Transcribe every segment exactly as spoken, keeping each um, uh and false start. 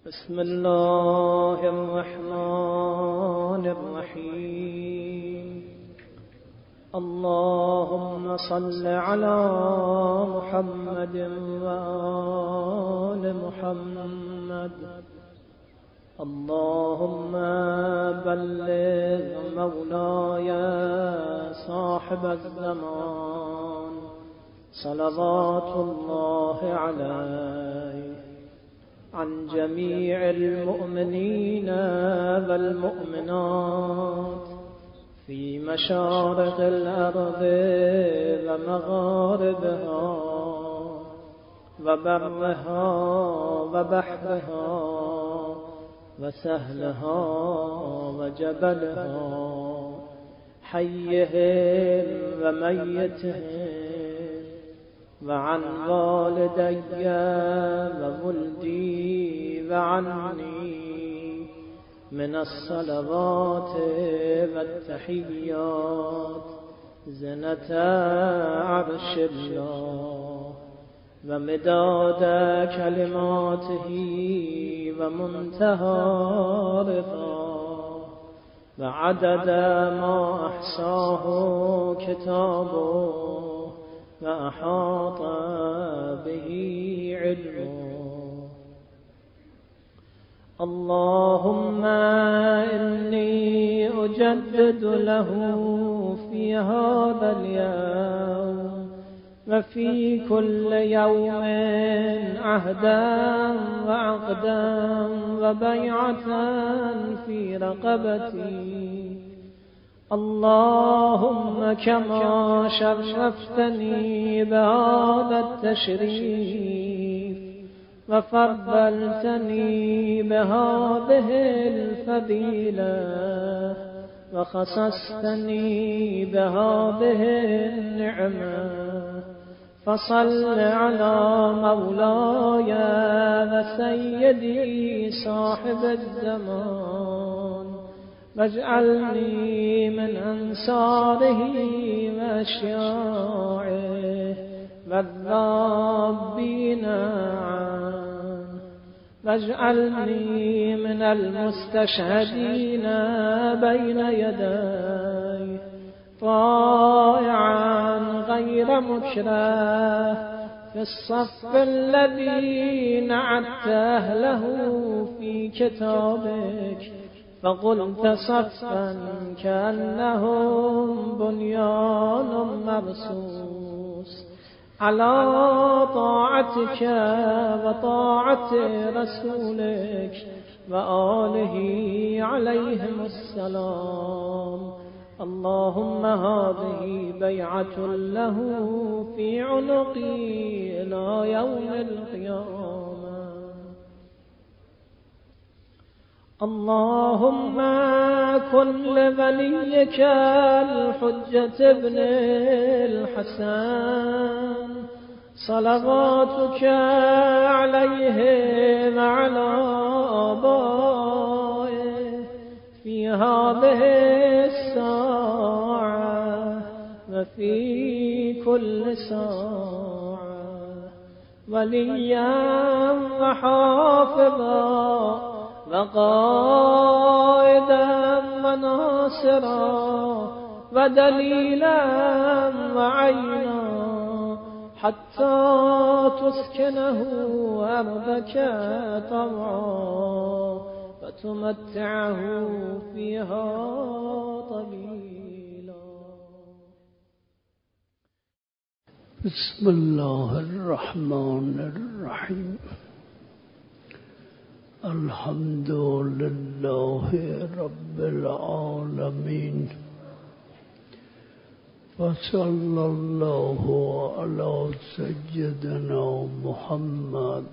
بسم الله الرحمن الرحيم. اللهم صل على محمد وآل محمد. اللهم بلغ مولاي صاحب الزمان صلوات الله عليه عن جميع المؤمنين والمؤمنات في مشارق الأرض ومغاربها وبرها وبحرها وسهلها وجبلها، حيهم وميتهم، وعن والدي وولدي وعني من الصلوات والتحيات زنة عرش الله ومداد كلماته ومنتهى رضاه وعدد ما أحصاه كتابه وأحاط به علمه. اللهم إني أجدد له في هذا اليوم وفي كل يوم عهدا وعقدا وبيعة في رقبتي. اللهم كما شرفتني بهذا التشريف وفضلتني بهذه الفضيلة وخصصتني بهذه النعمة، فصل على مولاي وسيدي صاحب الزمان واجعلني من أنصاره وأشياعه والذابين عنه، واجعلني من المستشهدين بين يديه طائعا غير مكره في الصف الذي نعت أهله في كتابك فقلت صفا كأنهم بنيان مرصوص على طاعتك وطاعة رسولك وآله عليهم السلام. اللهم هذه بيعة له في عنقي إلى يوم القيامة. اللهم كن لوليك الحجة ابن الحسن صلواتك عليه وعلى آبائه في هذه الساعة وفي كل ساعة وليا وحافظا وقائدا وناصرا ودليلا وعينا حتى تسكنه أرضك طوعا وتمتعه فيها طويلا. بسم الله الرحمن الرحيم. الحمد لله رب العالمين، وصلى الله على سيدنا محمد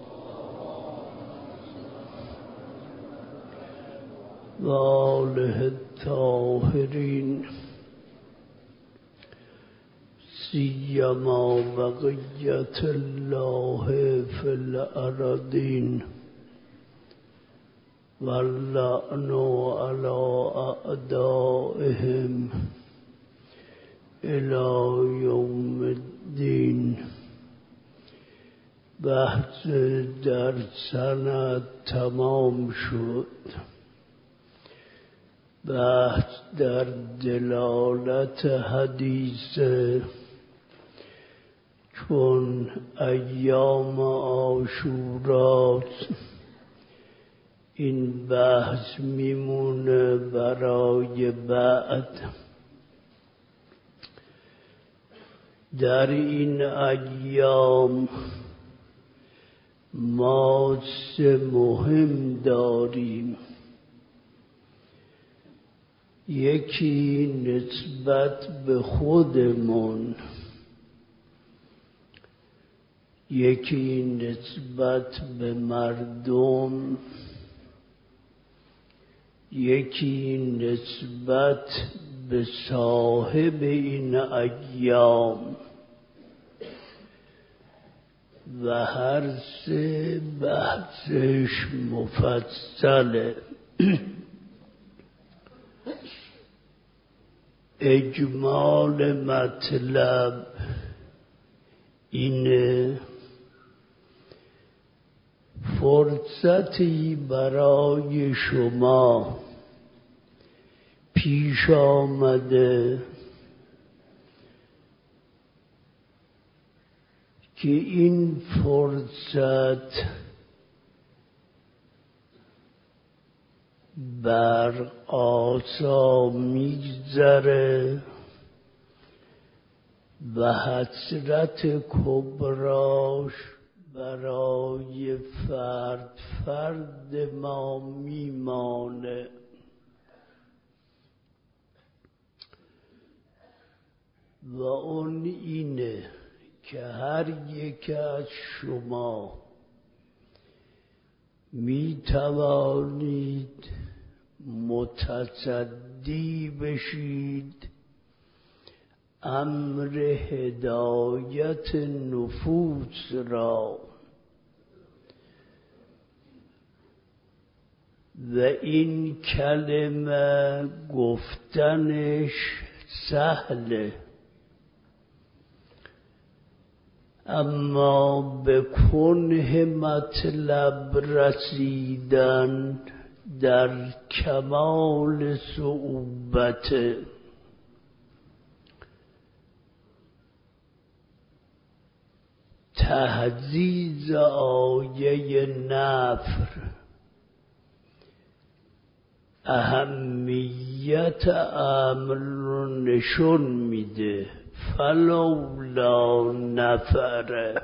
وآله الطاهرين، سيما بقية الله في الأرضين، واللعن على أعدائهم إلى يوم الدين. بحث در سند تمام شد. بحث در دلالت حدیث، چون ایام عاشوراست این بحث میمونه برای بعد. در این ایام ما سه مهم داریم. یکی نسبت به خودمون، یکی نسبت به مردم، یکی نسبت به صاحب این ایام و هر سه بحثش مفصله. اجمال مطلب اینه فرصتی برای شما پیش آمده که این فرصت بر آسا میگذره و حسرت کبراش برای فرد فرد ما میمانه. و اون اینه که هر یک از شما می توانید متصدی بشید امر هدایت نفوس را و این کلمه گفتنش سهله، اما به کنه مطلب رسیدن در کمال صعوبت. تهذیز آیه نفر اهمیت امر رو نشون میده. فلولا نفره،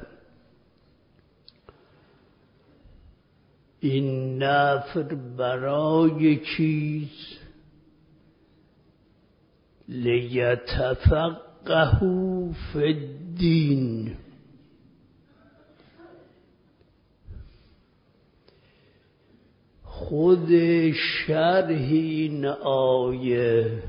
این نفر برای چیست؟ لیتفقهوا فی الدین. خود شرح این آیه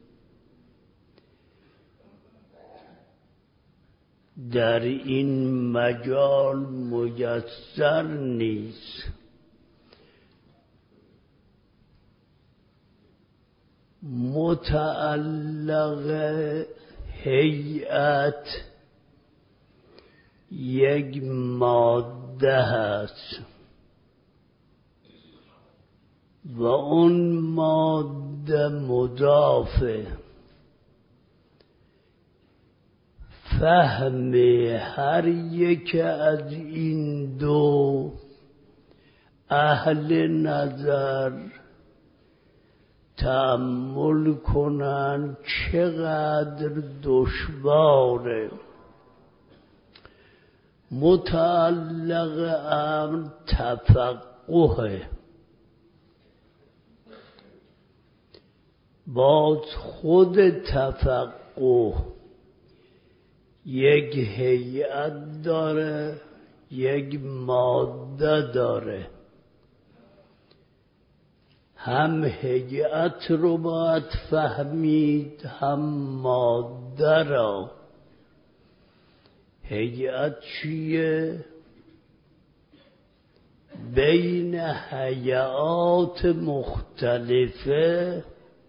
در این مجال میسر نیست. متعلق هیئت یک ماده هست و اون ماده مضافه. فهم هر یک از این دو اهل نظر تأمل کنن چقدر دشواره. متعلق امر تفقه، باز خود تفقه یک هیئت داره، یک ماده داره. هم هیئت رو باید فهمید، هم ماده را. هیئت چیه؟ بین هیئات مختلفه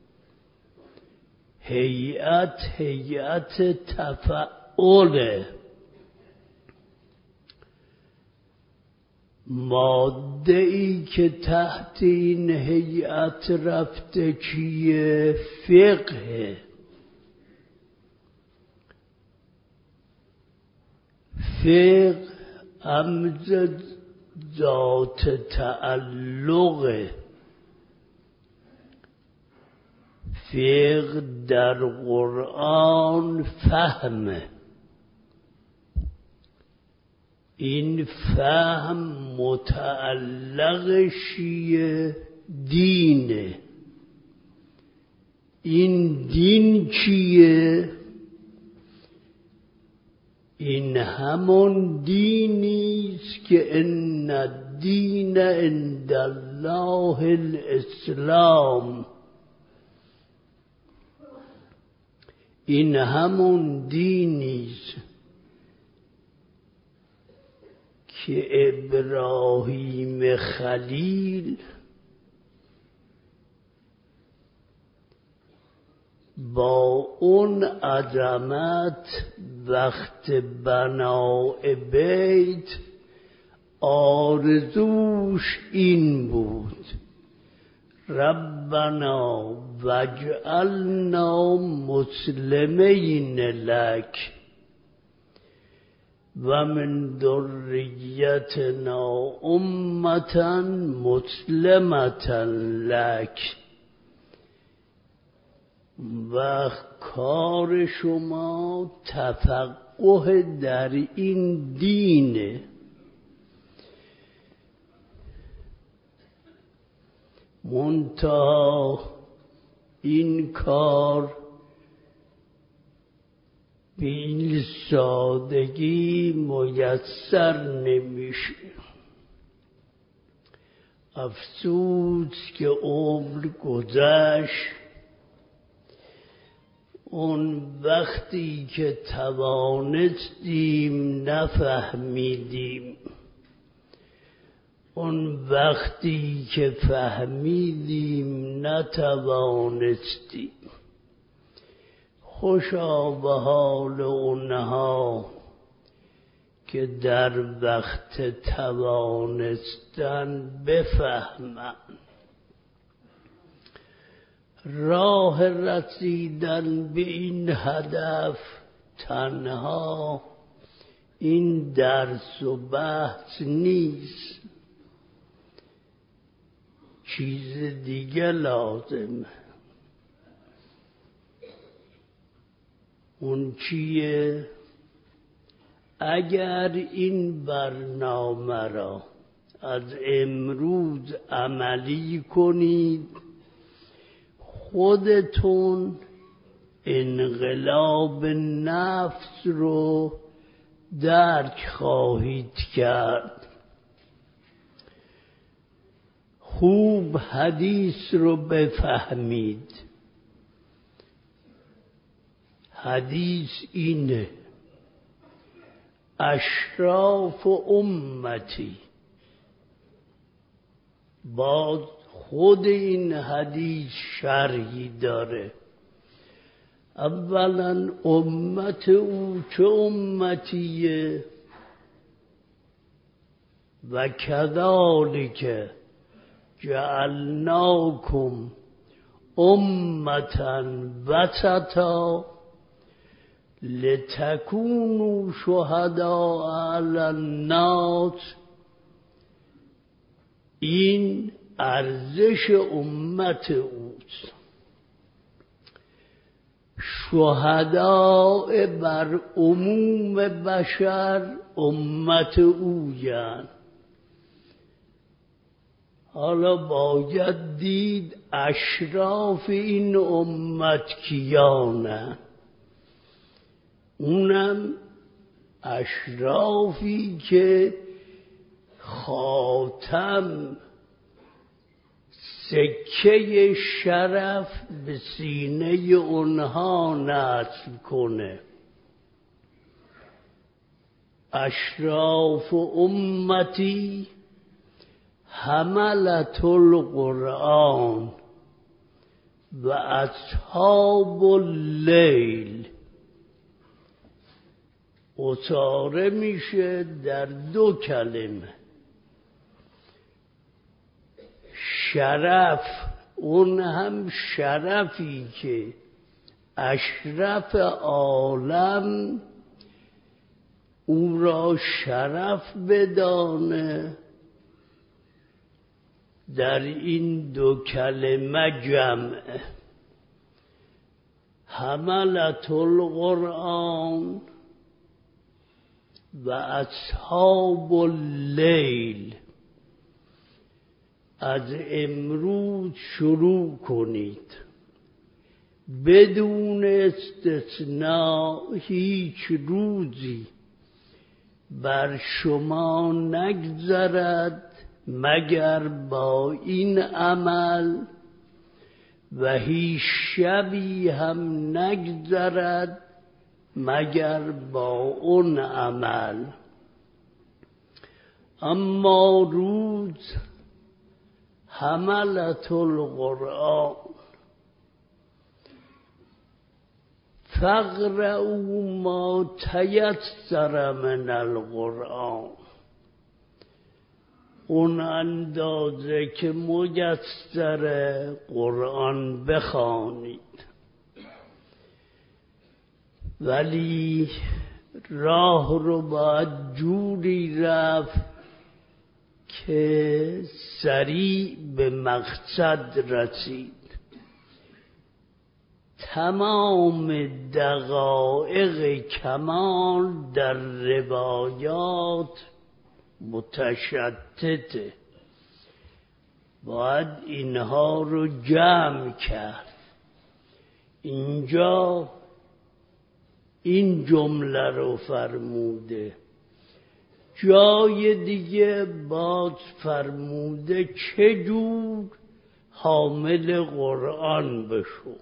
هیئت هیئت تفعله. ماده ای که تحت این هیئت رفته چیه؟ فقه. فقه امز ذات تعلق. فقه در قرآن فهمه. این فهم متعلق شیه دینه. این دین چیه؟ این همون دینیست که ان الدین عند الله الاسلام. این همون دینیست که ابراهیم خلیل با اون عظمت وقت بناء بیت آرزوش این بود: ربنا واجعلنا مسلمین لک و من ذریتنا امة مسلمة لک. و کار شما تفقه در این دینه. منتها این کار به این سادگی میسر نمیشه. افسوس که عمر گذشت. اون وقتی که توانستیم نفهمیدیم. اون وقتی که فهمیدیم نتوانستیم. خوشا به حال اونها که در وقت توانستن بفهمن. راه رسیدن به این هدف تنها این درس و بحث نیست. چیز دیگه لازمه. اون چیه؟ اگر این برنامه را از امروز عملی کنید، خودتون انقلاب نفس رو درک خواهید کرد. خوب حدیث رو بفهمید. حدیث اینه: اشراف امتی. باز خود این حدیث شرحی داره. اولا امت او چه امتیه؟ و کذالک جعلناکم امة وسطا لتکونوا شهداء علی الناس. این ارزش امت اوست. شهداء بر عموم بشر امت اویان. حالا باید دید اشراف این امت کیانه. اونم اشرافی که خاتم سکه شرف به سینه اونها نصب کنه. اشراف امتی حملت القرآن و اصحاب اللیل. اصاره میشه در دو کلمه: شرف، اون هم شرفی که اشرف عالم او را شرف بدانه، در این دو کلمه جمعه. حملة القرآن و اصحاب اللیل. از امروز شروع کنید، بدون استثناء هیچ روزی بر شما نگذرد مگر با این عمل، و هیچ شبی هم نگذرد مگر با اون عمل. اما روز حملة القرآن فاقرؤوا ما تیسر من القرآن. اون اندازه که میسر قرآن بخوانید، ولی راه رو باید جوری رفت که سریع به مقصد رسید. تمام دقایق کمال در روایات متشتته، باید اینها رو جمع کرد. اینجا این جمله رو فرموده، جای دیگه باز فرموده چجور حامل قرآن بشو.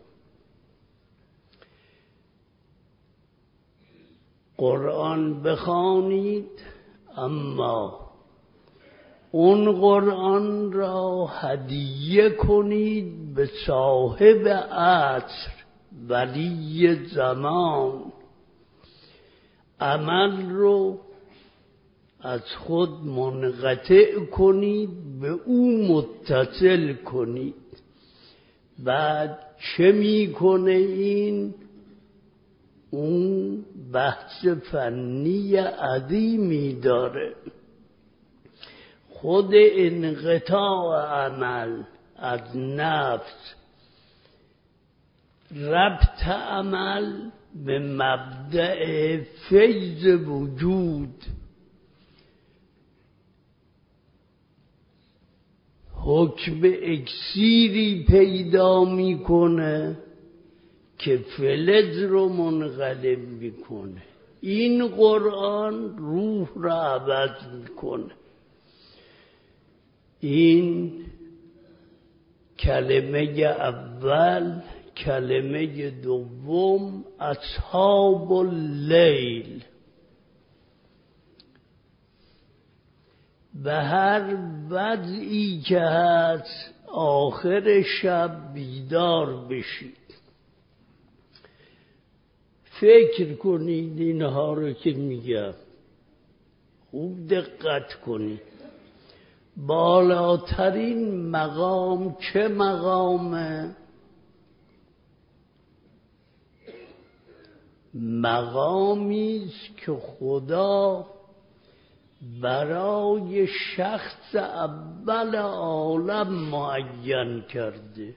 قرآن بخوانید، اما اون قرآن را هدیه کنید به صاحب عصر، ولی زمان. عمل رو از خود منقطع کنید، به او متصل کنید. بعد چه میکنه این؟ اون بحث فنی عظیمی داره. خود انقطاع عمل از نفس، ربط عمل به مبدأ فیض وجود، حکم اکسیری پیدا میکنه که فلز رو منقلب میکنه. این قرآن روح را عوض میکنه. این کلمه اول، کلمه دوم اصحاب اللیل. به هر وضعی که هست آخر شب بیدار بشید، فکر کنید اینها رو که میگم، خوب دقت کنید. بالاترین مقام چه مقامه؟ مقامی است که خدا برای شخص اول عالم معین کرده.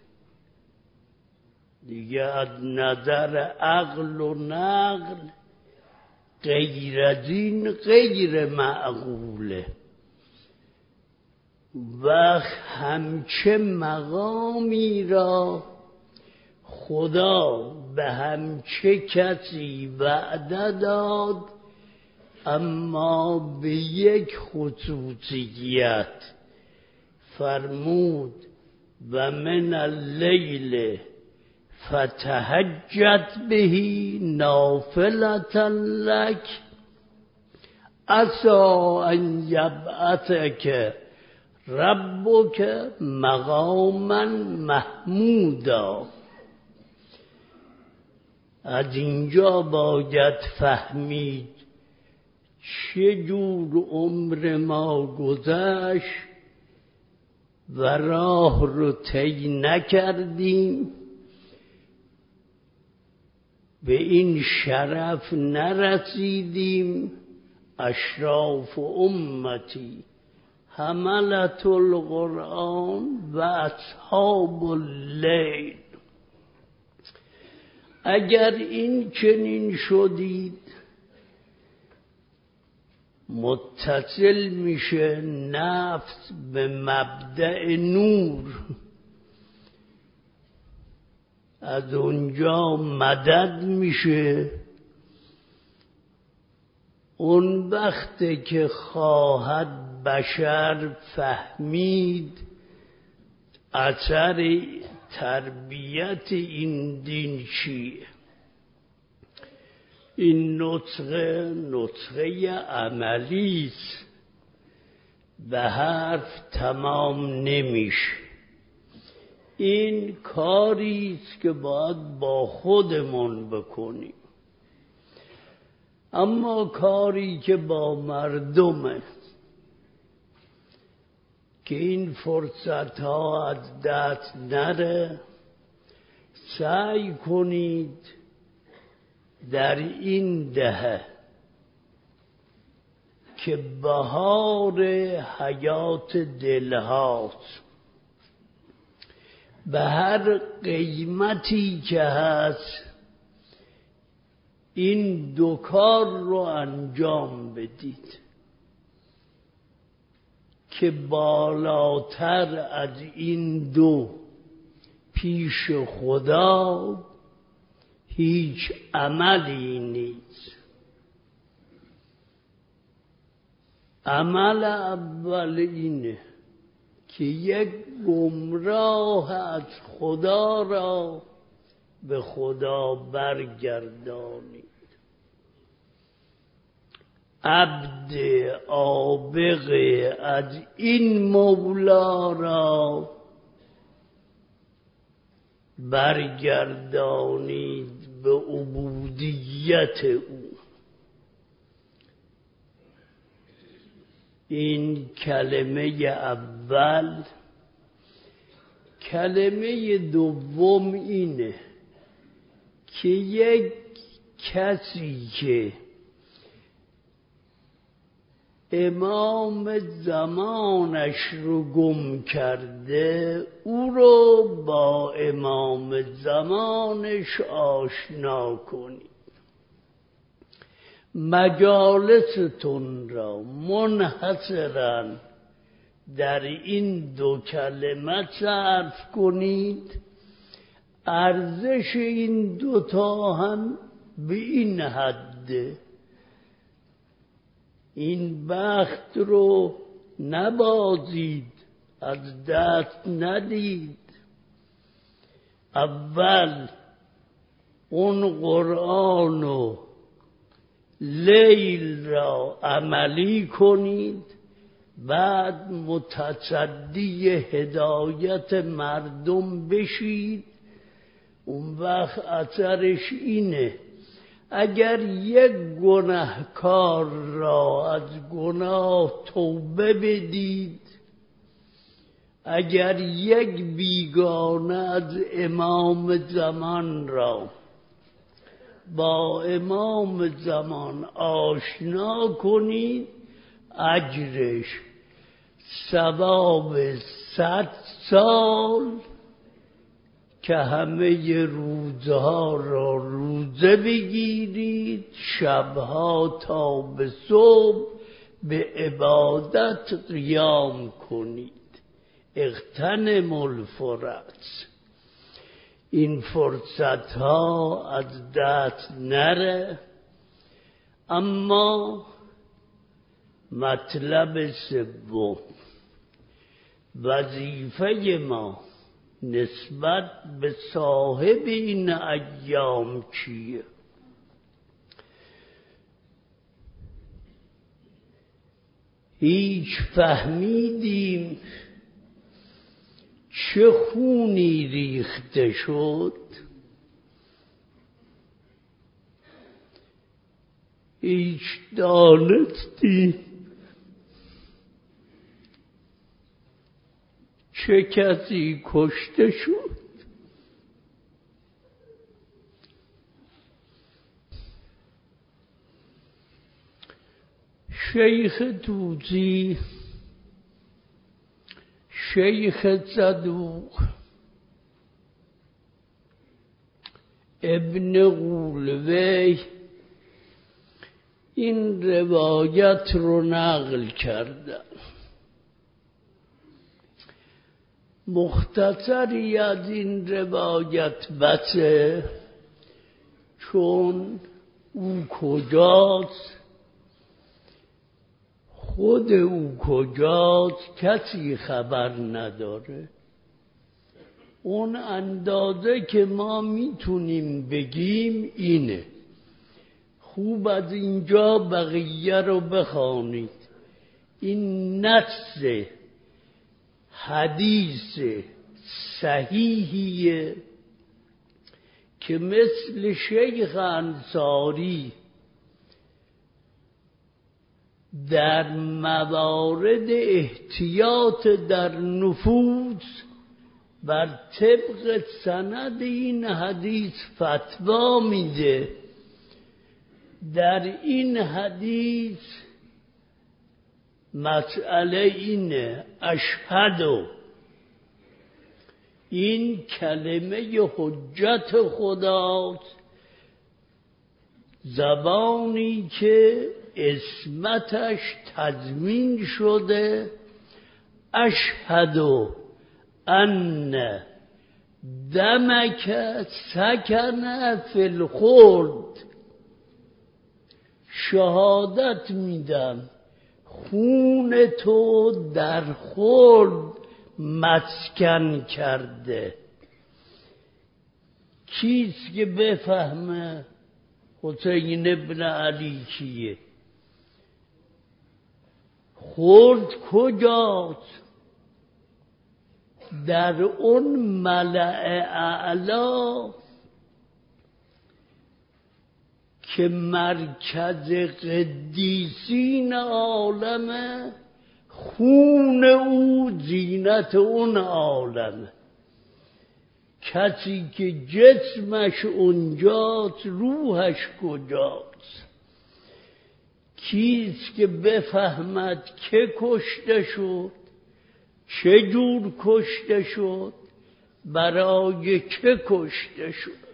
دیگه از نظر عقل و نقل غیر از این غیر معقوله. و همچه مقامی را خدا به همچه کسی وعده داد، اما به یک خصوصیت فرمود و من اللیل فتهجد بهی نافلة لک عسی ان یبعثک ربک مقاما محمودا. از اینجا باید فهمید چه جور عمر ما گذشت و راه رو طی نکردیم، به این شرف نرسیدیم. اشراف امتی حملت القرآن و اصحاب اللیل. اگر این چنین شدید متصل میشه نفس به مبدأ نور، از اونجا مدد میشه. اون وقته که خواهد بشر فهمید اثر تربیت این دین چیه. این نطقه نطقه عملی است، به حرف تمام نمیشه. این کاری است که باید با خودمون بکنیم. اما کاری که با مردمه که این فرصت ها از دست نره، سعی کنید در این دهه که بهار حیات دلهاست، به هر قیمتی که هست این دو کار رو انجام بدید که بالاتر از این دو پیش خدا هیچ عملی نیست. عمل اول اینه که یک گمراه از خدا را به خدا برگردانید. عبد عابق از این مولا را برگردانید به عبودیت او. این کلمه اول. کلمه دوم اینه که یک کسی که امام زمانش رو گم کرده او رو با امام زمانش آشنا کنید. مجالستون را منحصراً در این دو کلمه صرف کنید. ارزش این دوتا هم به این حده. این بخت رو نبازید، از دست ندید. اول اون قرآن و لیل را عملی کنید، بعد متصدی هدایت مردم بشید. اون وقت اثرش اینه اگر یک گناهکار را از گناه توبه بدید، اگر یک بیگانه از امام زمان را با امام زمان آشنا کنید، اجرش ثواب صد سال که همه روزها را روزه بگیرید، شبها تا به صبح به عبادت قیام کنید. اغتنموا الفرص. این فرصت ها از دست نره. اما مطلب سوم، وظیفه ما نسبت به صاحب این ایام چیه؟ هیچ فهمیدیم چه خونی ریخته شد؟ هیچ دانستیم چه کسی کشته شد؟ شیخ توسی، شیخ صدوق، ابن قولوی این روایت رو نقل کردن. مختصری از این روایت بسه، چون او کجاست، خود او کجاست کسی خبر نداره. اون اندازه که ما میتونیم بگیم اینه. خوب از اینجا بقیه رو بخوانید. این نص حدیث صحیحیه که مثل شیخ انصاری در موارد احتیاط در نفوذ بر طبق سند این حدیث فتوا میده. در این حدیث مسئله اینه، اشهد، این کلمه حجت خداست، زبانی که اسمتش تضمین شده. اشهد ان دمک سکن فی الخلد، شهادت میدم خون تو در خلد مسکن کرده. کیست که بفهمه حسین ابن علی کیه؟ خلد کجاست؟ در اون ملأ اعلا که مرکز قدیسین عالمه، خون او زینت اون عالمه. کسی که جسمش اونجاست روحش کجاست؟ کیست که بفهمد که کشته شد، چه جور کشته شد، برای چه کشته شد؟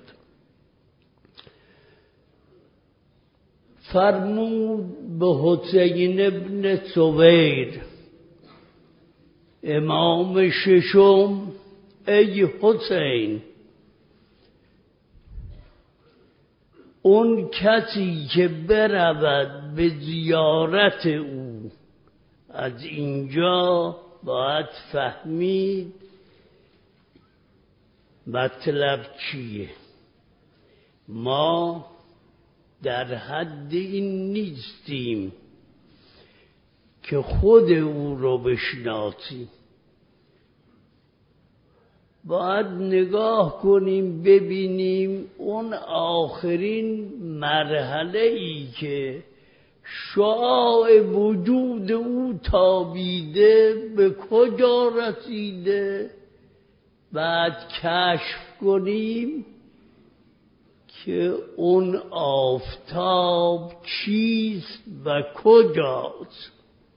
فرمود به حسین ابن سویر امام ششم، ای حسین، اون کسی که برود به زیارت او، از اینجا باید فهمید مطلب چیه. ما در حد این نیستیم که خود او رو بشناسیم. باید نگاه کنیم ببینیم اون آخرین مرحله ای که شعاع وجود او تابیده به کجا رسیده. بعد کشف کنیم که اون آفتاب چیست و کجاست.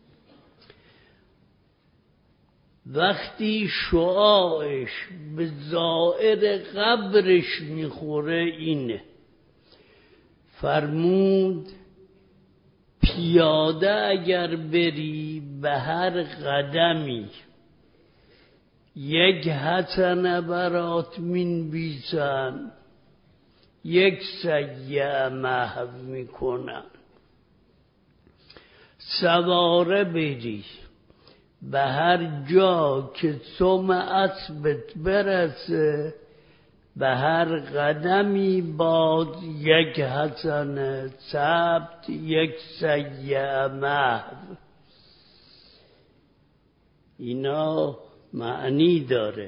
وقتی شعاعش به زائر قبرش میخوره اینه. فرمود پیاده اگر بری به هر قدمی یک حسنه برات مینویسن، یک سیئه محو میکنن. سواره بری به هر جا که سم اسبت برسه، به هر قدمی باز یک حسنه ثبت، یک سیئه محو. اینا معنی داره.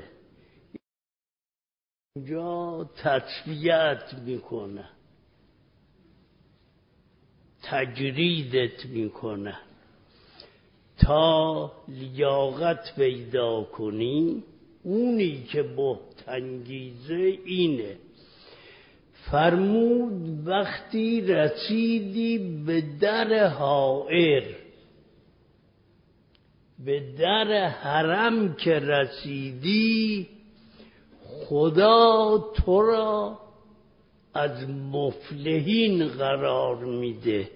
اینجا تصفیت میکنه، تجریدت میکنه. تا لیاقت پیدا کنی، اونی که بهت انگیزه اینه. فرمود وقتی رسیدی به در حائر، به در حرم که رسیدی، خدا تو را از مفلحین قرار میده.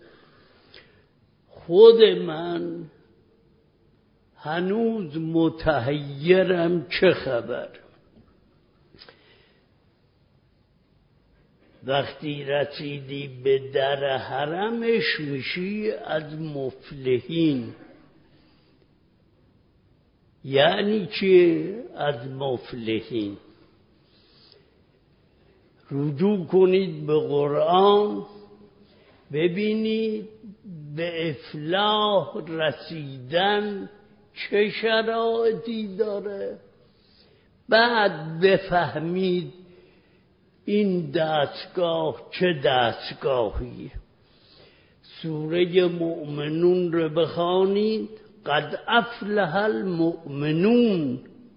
خود من هنوز متحیرم چه خبر. وقتی رسیدی به در حرمش میشی از مفلحین. یعنی چه از مفلحین؟ رجوع کنید به قرآن، ببینید به افلاح رسیدن چه شرایطی داره، بعد بفهمید این دستگاه چه دستگاهی. سوره مؤمنون رو بخوانید، قد افلح المؤمنون.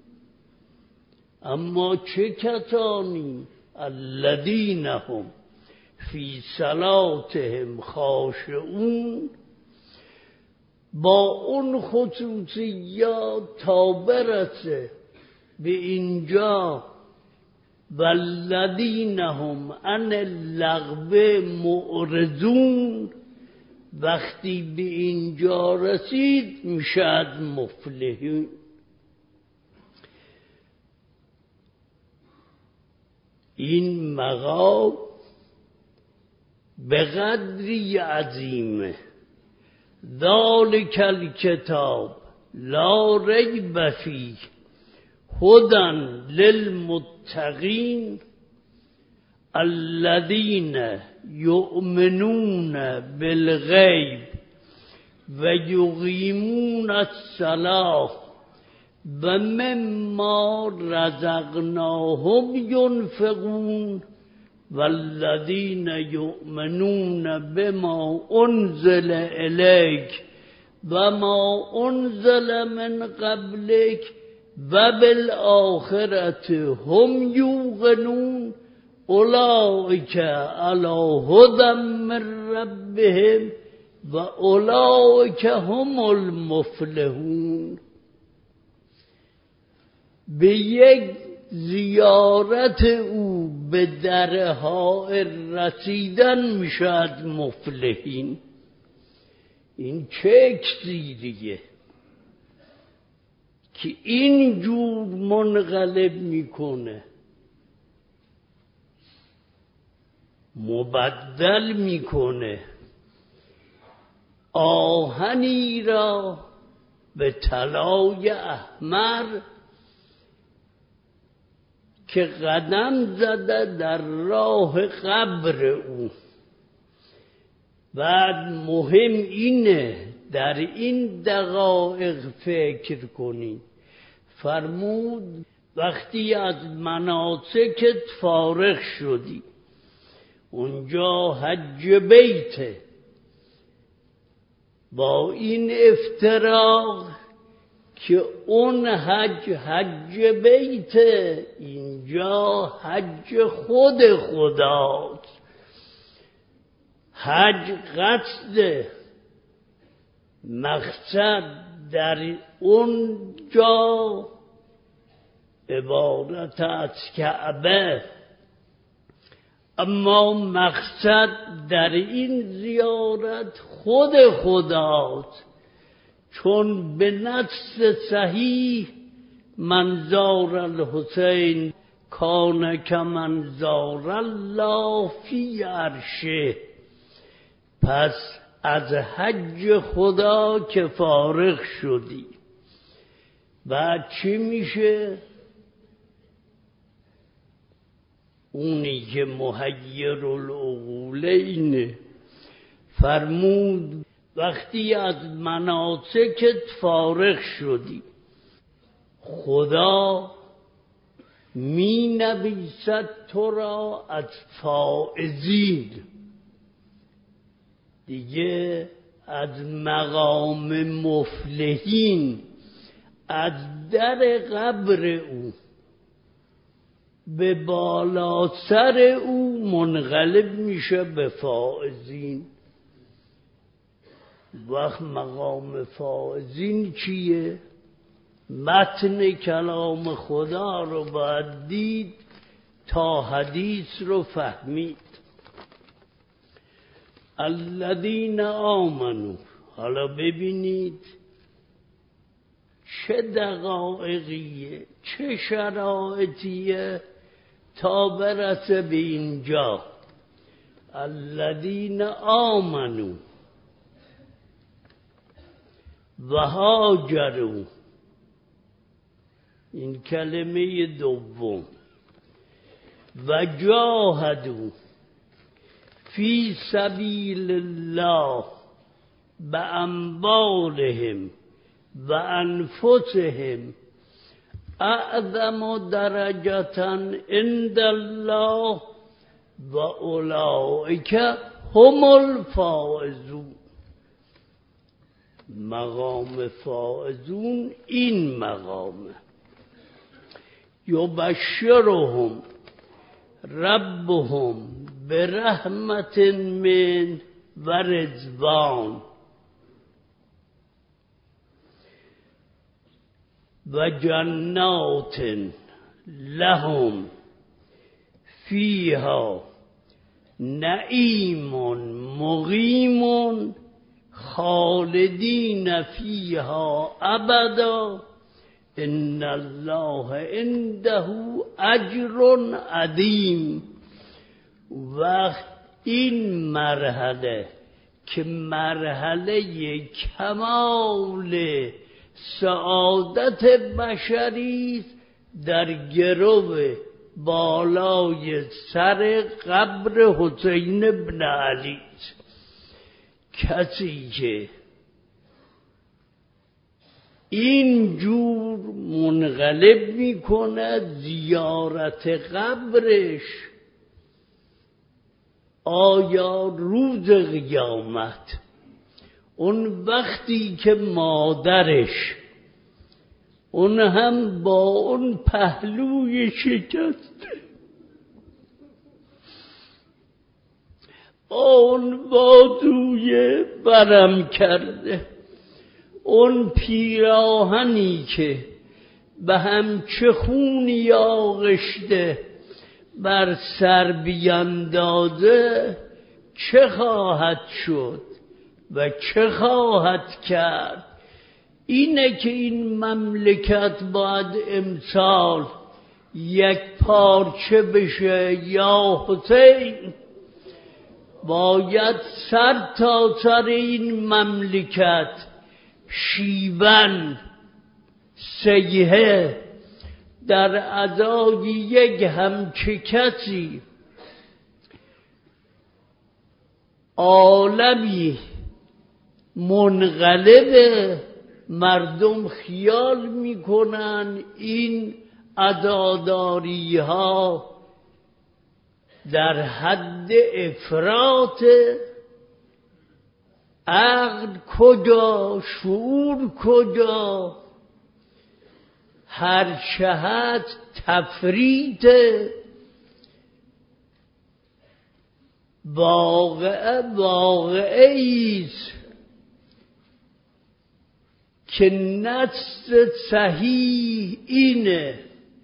اما چه کسانی؟ الذین هم فی صلاتهم خاشعون. با اون خصوصیات تا برسه به اینجا، والذین هم عن اللغو معرضون، وقتی به اینجا رسید میشد مفلحین. این مقام به قدری عظیمه. ذالک الکتاب لا ریب فیه هدی للمتقین الذین یؤمنون بالغیب و یقیمون الصلاة و مما رزقناهم ینفقون والذین یؤمنون بما انزل الیک و ما انزل من قبلک و بالآخرة هم یوقنون اولئک علی هدی من ربهم و اولئک هم المفلحون. به یک زیارت او به در حائر رسیدن میشد مفلحین. این چه اکسیریه که اینجور منقلب میکنه، مبدل میکنه آهنی را به طلای احمر که قدم زده در راه قبر او. بعد مهم اینه در این دقایق فکر کنید. فرمود وقتی از مناسکت فارغ شدی، اونجا حج بیته، با این افتراق که اون حج حج بیته، اینجا حج خود خداست. حج قصد مقصد در اون جا عبادت از کعبه، اما مقصد در این زیارت خود خداست. چون به نص صحیح من زار الحسین کان کمن زار الله فی عرشه. پس از حج خدا که فارغ شدی، بعد چی میشه؟ اونی که محیر العقولینه. فرمود وقتی از مناسکت فارغ شدی، خدا می نویسد تو را از فائزین. دیگه از مقام مفلحین از در قبر او به بالا سر او منقلب میشه به فائزین. وقت مقام فائزین چیه؟ متن کلام خدا رو باید دید تا حدیث رو فهمید. الذین آمنوا، حالا ببینید چه دقایقیه، چه شرایطیه تا برسه به اینجا. الذین آمنوا و هاجروا، این کلمه دوم، و جاهدوا فی سبیل الله باموالهم و انفسهم اعظم درجة عند الله و اولئک هم الفائزون. مقام فائزون این مقامه. یبشرهم ربهم برحمت من و رضوان و جنات لهم فیها نعیم مقیم خالدین فیها ابدا ان الله عنده اجر عظیم. وقت این مرحله که مرحله کمال سعادت بشری در گرو بالای سر قبر حسین بن علی، کسی که اینجور منقلب میکنه زیارت قبرش، آیا روز قیامت اون وقتی که مادرش اون هم با اون پهلوی شکسته، اون بازوی برم کرده، اون پیراهنی که به هم چه خونی آغشته بر سر بیندازه چه خواهد شد و چه خواهد کرد؟ اینه که این مملکت باید امسال یک پارچه بشه. یا حسین، باید سر تا سر این مملکت شیون سیحه در ادای یک همچه کسی عالمی منقلبه. مردم خیال میکنن این عزاداری ها در حد افراط. عقل کجا؟ شعور کجا؟ هر جهت تفریطه. واقعه واقعه ایست که نص صحیح اینه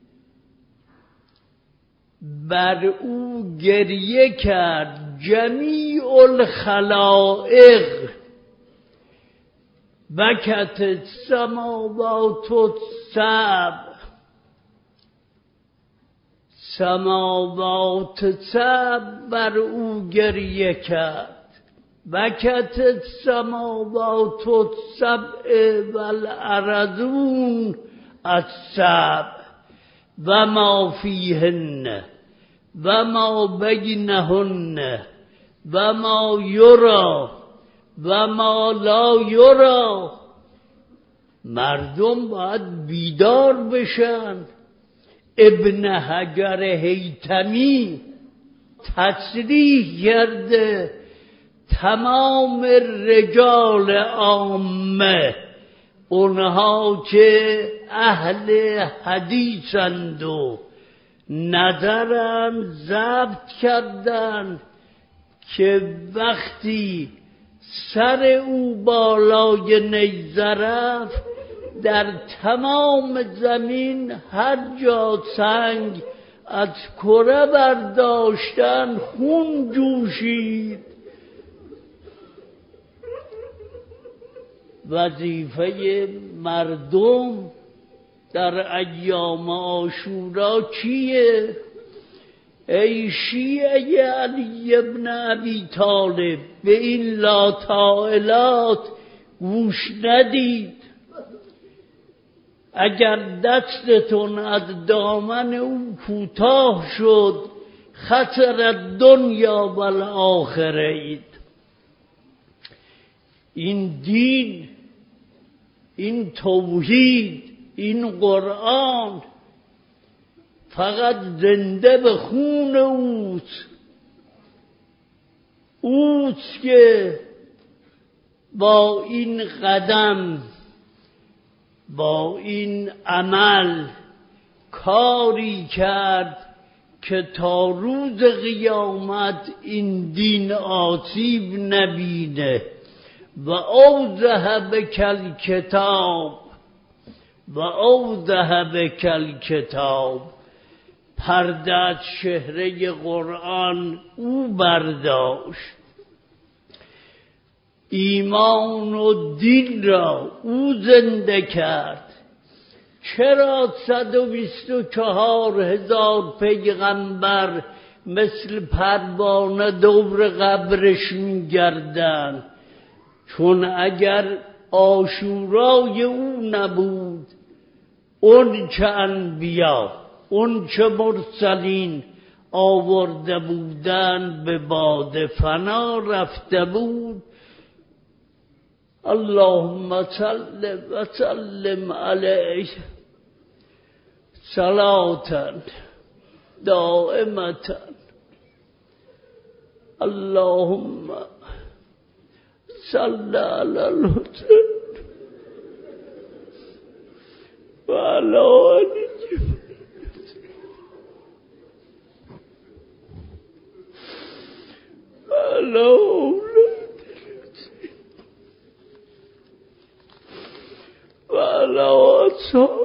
بر او گریه کرد جمیع الخلائق، بکت السماوات السبع، سماوات سبع بر او گریه کرد. بکت السماوات السبع والارضون السبع و ما فیهن و ما بینهن و ما یرا و ما لا یرا. مردم باید بیدار بشن. ابن حجر هیتمی تصریح کرده تمام رجال عامه، اونها که اهل حدیثند و نظرن ضبط کردن که وقتی سر او بالای نیزه رفت در تمام زمین هر جا سنگ از کره برداشتن خون جوشید. وظیفه مردم در ایام عاشورا چیه؟ ای شیعه علی ابن ابی طالب، به این لاطائلات گوش ندید. اگر دستتون از دامن او کوتاه شد خسر دنیا و الاخره اید. این دین، این توحید، این قرآن فقط زنده به خون اوست. اوست که با این قدم، با این عمل کاری کرد که تا روز قیامت این دین آسیب نبینه. و اوضح بکل کتاب و اوضح بکل کتاب، پرده از چهره قرآن او برداشت، ایمان و دین را او زنده کرد. چرا صد و بیست و چهار هزار پیغمبر مثل پروانه دور قبرش میگردن؟ چون اگر عاشورای او نبود، اون چه انبیا، اون چه مرسلین آورده بودن به باد فنا رفته بود. اللهم صل و سلم علیه صلاة دائمة. اللهم صل علی الحسین و علی آله و علی اولاد و علی اصحاب